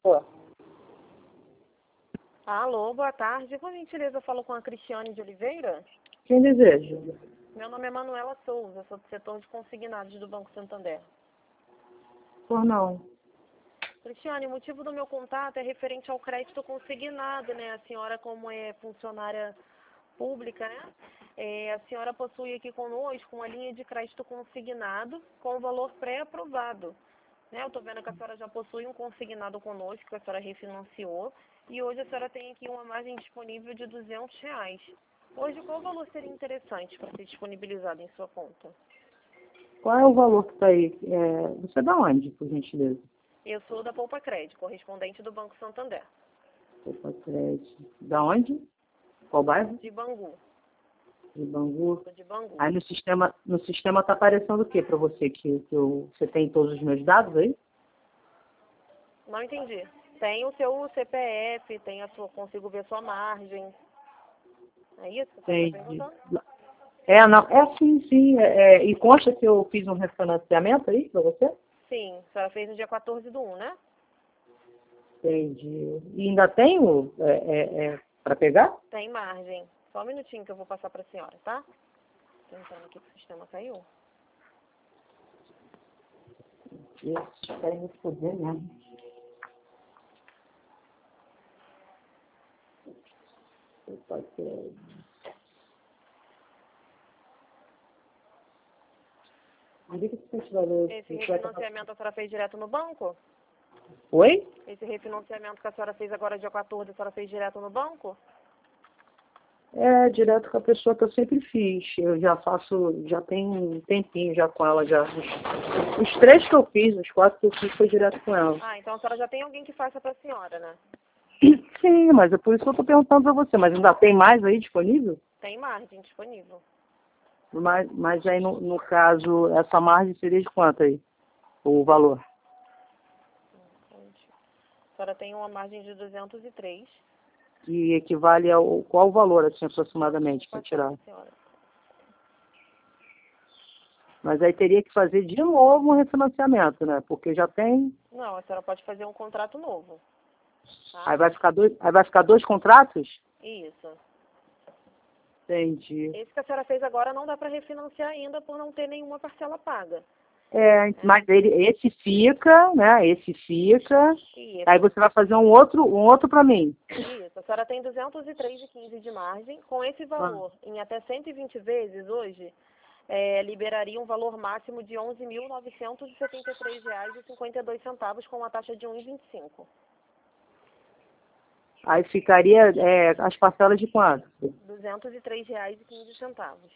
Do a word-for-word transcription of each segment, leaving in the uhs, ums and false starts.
Alô, boa tarde. Por gentileza, eu falo com a Cristiane de Oliveira. Quem deseja? Meu nome é Manuela Souza, sou do setor de consignados do Banco Santander. Por não. Cristiane, o motivo do meu contato é referente ao crédito consignado, né? A senhora, como é funcionária pública, né? É, a senhora possui aqui conosco uma linha de crédito consignado com valor pré-aprovado. Né? Eu estou vendo que a senhora já possui um consignado conosco, que a senhora refinanciou, e hoje a senhora tem aqui uma margem disponível de duzentos reais. Hoje, qual valor seria interessante para ser disponibilizado em sua conta? Qual é o valor que está aí? É, você dá onde, por gentileza? Eu sou da Poupa Crédito, correspondente do Banco Santander. Poupa Crédito. Da onde? Qual bairro? De Bangu. De Bangu. Sou de Bangu. Aí no sistema no sistema está aparecendo o que para você? Que, que eu, você tem todos os meus dados aí? Não entendi. Tem o seu C P F, tem a sua, consigo ver sua margem. É isso que você está perguntando? É, não, é sim, sim. É, é, e consta que eu fiz um refinanciamento aí para você? Sim, a senhora fez no dia quatorze do um, né? Entendi. E ainda tenho é, é, é, para pegar? Tem margem. Só um minutinho que eu vou passar para a senhora, tá? Tentando aqui que o sistema caiu. Isso, querem me foder mesmo. Pode ser. Esse refinanciamento a senhora fez direto no banco? Oi? Esse refinanciamento que a senhora fez agora dia quatorze, a senhora fez direto no banco? É, direto com a pessoa que eu sempre fiz. Eu já faço, já tem um tempinho já com ela. Já. Os, os três que eu fiz, os quatro que eu fiz, foi direto com ela. Ah, então a senhora já tem alguém que faça para a senhora, né? Sim, mas é por isso que eu estou perguntando para você. Mas ainda tem mais aí disponível? Tem margem disponível. Mas, mas aí, no, no caso, essa margem seria de quanto aí? O valor? A senhora tem uma margem de duzentos e três. Que equivale ao qual o valor, assim, aproximadamente, para tirar? Mas aí teria que fazer de novo um refinanciamento, né? Porque já tem... Não, a senhora pode fazer um contrato novo. Tá? Aí vai ficar dois, aí vai ficar dois contratos? Isso. Entendi. Esse que a senhora fez agora não dá para refinanciar ainda por não ter nenhuma parcela paga. É, mas ele, esse fica, né? Esse fica. Isso. Aí você vai fazer um outro, um outro para mim. Isso. A senhora tem duzentos e três vírgula quinze de margem. Com esse valor, ah. em até cento e vinte vezes hoje, é, liberaria um valor máximo de onze mil novecentos e setenta e três reais e cinquenta e dois centavos com uma taxa de um vírgula vinte e cinco. Aí ficaria é, as parcelas de quanto? duzentos e três reais e quinze centavos.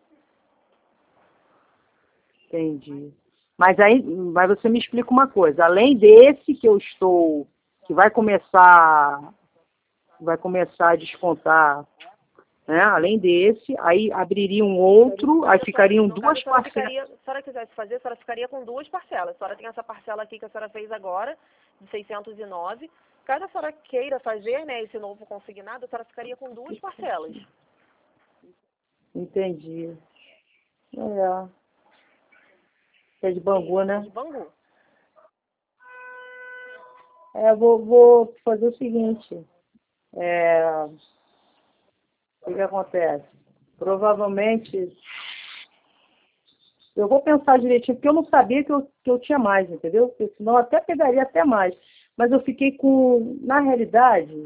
Entendi. Mas aí, mas você me explica uma coisa. Além desse que eu estou, que vai começar, vai começar a descontar, né? Além desse, aí abriria um outro, aí ficariam no duas caso, a parcelas. Ficaria, se a senhora quisesse fazer, a senhora ficaria com duas parcelas. A senhora tem essa parcela aqui que a senhora fez agora, de seiscentos e nove. Caso a senhora queira fazer, né, esse novo consignado, a senhora ficaria com duas parcelas. Entendi. É. É de Bangu, né? É de Bangu. É, vou, vou fazer o seguinte. É, o que, que acontece? Provavelmente, eu vou pensar direitinho, porque eu não sabia que eu, que eu tinha mais, entendeu? Porque senão eu até pegaria até mais. Mas eu fiquei com, na realidade,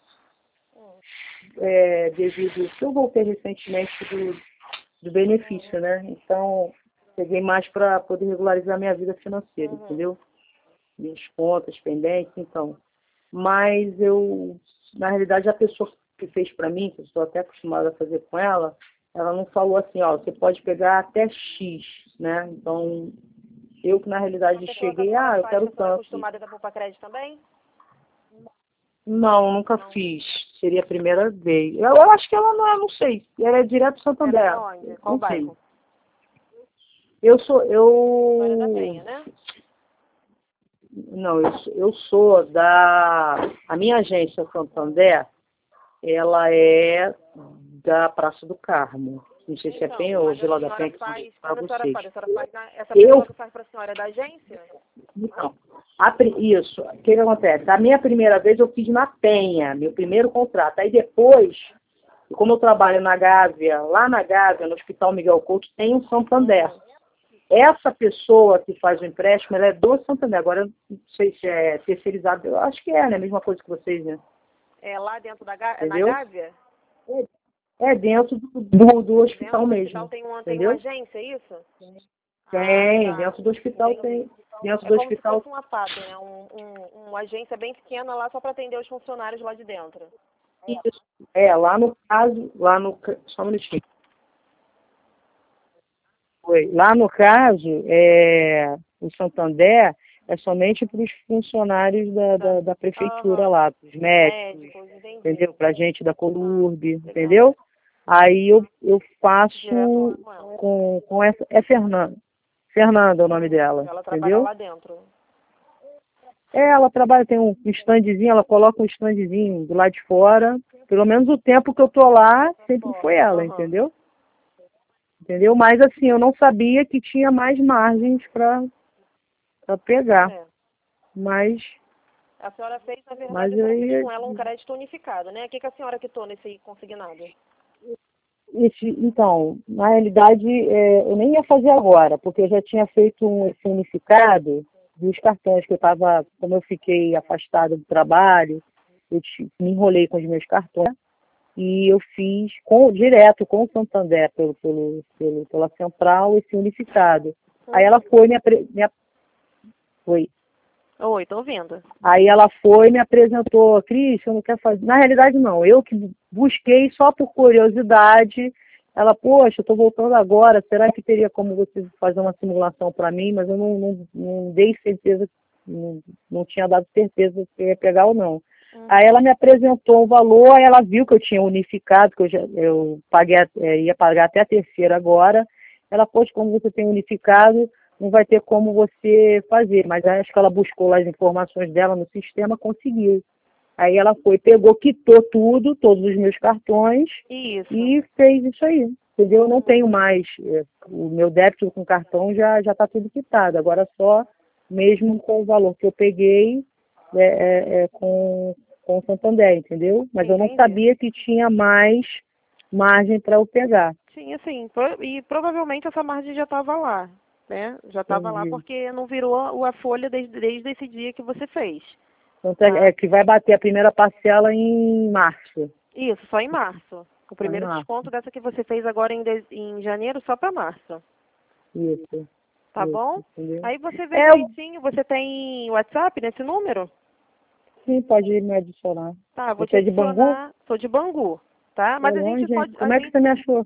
é, devido que eu voltei recentemente do, do benefício, né? Então, peguei mais para poder regularizar minha vida financeira, Uhum. entendeu? Minhas contas pendentes, então. Mas eu, na realidade, a pessoa que fez para mim, que eu estou até acostumada a fazer com ela, ela não falou assim, ó, você pode pegar até X, né? Então, eu que na realidade cheguei, ah, eu quero tanto. Você é acostumada da Poupa Crédito também? Não, nunca não. fiz. Seria a primeira vez. Eu, eu acho que ela não é, não sei. Ela é direto do Santander. Ela é de onde? Qual não bairro? Sei. Eu sou, eu... Vitória da Penha, né? Não, eu, eu sou da... A minha agência Santander, ela é da Praça do Carmo. Não sei se é Penha ou Vila da Penha que faz, para vocês. Faz na, essa eu, pessoa que faz para a senhora é da agência? Não. A, isso, o que, que acontece? A minha primeira vez eu fiz na Penha, meu primeiro contrato. Aí depois, como eu trabalho na Gávea, lá na Gávea, no Hospital Miguel Couto, tem um Santander. Essa pessoa que faz o empréstimo, ela é do Santander. Agora, eu não sei se é terceirizado, eu acho que é, né? A mesma coisa que vocês, né? É lá dentro da Gá- na Entendeu? Gávea? É dentro do, do, do hospital Dentro do mesmo. hospital tem uma, tem uma Entendeu? agência, é isso? Tem, Ah, tá. dentro do hospital Entendi. tem. Dentro É do como se hospital fosse uma F A P, né? Um, um, uma agência bem pequena lá só para atender os funcionários lá de dentro. Isso. É, lá no caso, lá no ca- só um minutinho. Foi. Lá no caso, é, o Santander é somente para os funcionários da, da, da prefeitura Aham. lá, para os médicos, Médicos, entendi. entendeu? Para gente da Colurb, Legal. entendeu? Aí eu, eu faço Direto lá com ela. com, com essa. É Fernanda. Fernanda é o nome dela, Ela trabalha entendeu? lá dentro. É, ela trabalha, tem um standzinho, ela coloca um standzinho do lado de fora. Pelo menos o tempo que eu tô lá, sempre foi ela, Aham. entendeu? Entendeu? Mas assim, eu não sabia que tinha mais margens para pegar. É. Mas, A senhora fez, na verdade, mas a senhora fez aí, com ela um crédito unificado, né? O que, que a senhora quitou nesse consignado? esse, então, na realidade, é, eu nem ia fazer agora, porque eu já tinha feito um esse unificado dos cartões, que eu estava, como eu fiquei afastada do trabalho, eu te- me enrolei com os meus cartões. E eu fiz com, direto com o Santander, pelo, pelo, pelo, pela central, esse unificado. Uhum. Aí ela foi me, apre, me ap- foi. Oi, tô ouvindo. Aí ela foi e me apresentou, Cris, eu não quero fazer. Na realidade, não. Eu que busquei só por curiosidade. Ela, poxa, eu estou voltando agora, será que teria como você fazer uma simulação para mim? Mas eu não, não, não dei certeza, não, não tinha dado certeza se eu ia pegar ou não. Uhum. Aí ela me apresentou o valor, aí ela viu que eu tinha unificado, que eu, já, eu paguei, é, ia pagar até a terceira agora. Ela, poxa, como você tem unificado, não vai ter como você fazer. Mas acho que ela buscou lá as informações dela no sistema, conseguiu. Aí ela foi, pegou, quitou tudo, todos os meus cartões, Isso. e fez isso aí. Entendeu? Eu não tenho mais, é, o meu débito com cartão já já está tudo quitado. Agora só mesmo com o valor que eu peguei é, é, é, com, com o Santander, entendeu? Mas eu não Entendi. sabia que tinha mais margem para eu pegar. Sim, assim, pro- e provavelmente essa margem já estava lá, né? Já estava lá Entendi. porque não virou a a folha desde, desde esse dia que você fez. Então, Tá? é que vai bater a primeira parcela em março. Isso, só em março. O Só em primeiro março. desconto dessa que você fez agora em, de- em janeiro só para março. Isso. Tá Isso, bom? entendeu? Aí você vê É, eu- direitinho, você tem WhatsApp nesse número? sim, pode me adicionar. Tá, vou te Você é de Bangu? adicionar. Sou de Bangu, tá? É Mas a gente longe, hein? pode. A Como é que gente, você me achou?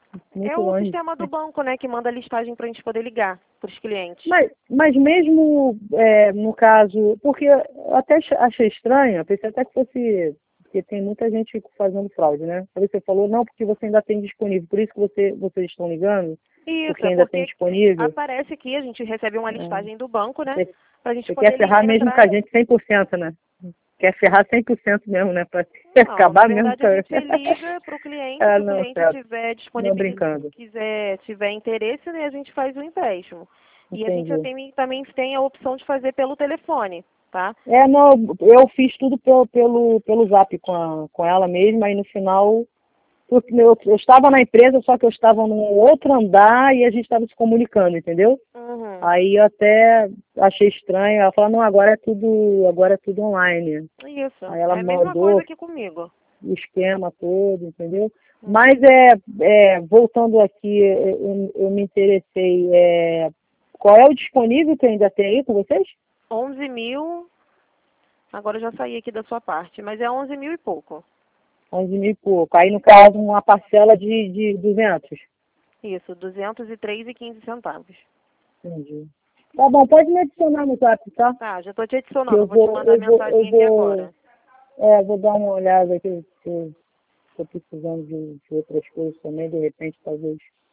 é Muito o longe. sistema do banco, né, que manda a listagem pra gente poder ligar pros clientes. Mas, mas mesmo, é, no caso, porque eu até ach- achei estranho, eu pensei até que fosse, porque tem muita gente fazendo fraude, né? Aí você falou, não, porque você ainda tem disponível, por isso que você, vocês estão ligando, Isso, porque é ainda tem porque disponível. aparece aqui, a gente recebe uma É. listagem do banco, né? Você, Pra gente você poder quer ferrar li- mesmo com entrar. a gente cem por cento, né? Quer ferrar cem por cento mesmo, né? Pra Não, na acabar mesmo verdade com a a... gente liga pro cliente, Ah, se o não, cliente certo. tiver Não disponibilidade, brincando. quiser, tiver interesse, né, a gente faz o empréstimo. E a gente já Entendi. tem, também tem a opção de fazer pelo telefone, tá? É, não, eu fiz tudo pelo, pelo, pelo zap com, a, com ela mesma, aí no final, porque eu, eu estava na empresa, só que eu estava num outro andar e a gente estava se comunicando, entendeu? Uhum. Aí eu até achei estranho, ela falou, não, agora é tudo, agora é tudo online. Isso. Aí ela É a mesma mandou coisa aqui comigo. o esquema todo, entendeu? Uhum. Mas é, é voltando aqui, eu, eu me interessei, é, qual é o disponível que ainda tem aí com vocês? onze mil, agora eu já saí aqui da sua parte, mas é onze mil e pouco. onze mil e pouco. Aí, no caso, uma parcela de, de duzentos. Isso, duzentos e três e quinze centavos. Entendi. Tá bom, pode me adicionar no zap, tá? Tá, já tô te Que adicionando, eu vou te vou, mandar eu vou, mensagem eu aqui vou, agora. é, vou dar uma olhada aqui, se eu estou precisando de, de outras coisas também, de repente, talvez.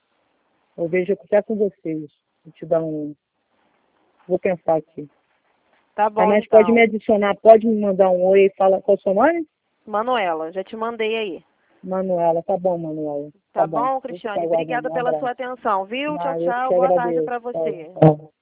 Eu vejo até com vocês. Vou te dar um, vou pensar aqui. Tá Ah, bom, mas então. pode me adicionar, pode me mandar um oi e fala qual é o seu nome? Manuela, já te mandei aí. Manuela, tá bom, Manuela. Tá Tá bom. bom, Vou Cristiane? ficar aguardando. Obrigada Um pela abraço. sua atenção, viu? Tchau, Mas eu tchau. te Boa tarde agradeço. pra você. Tchau.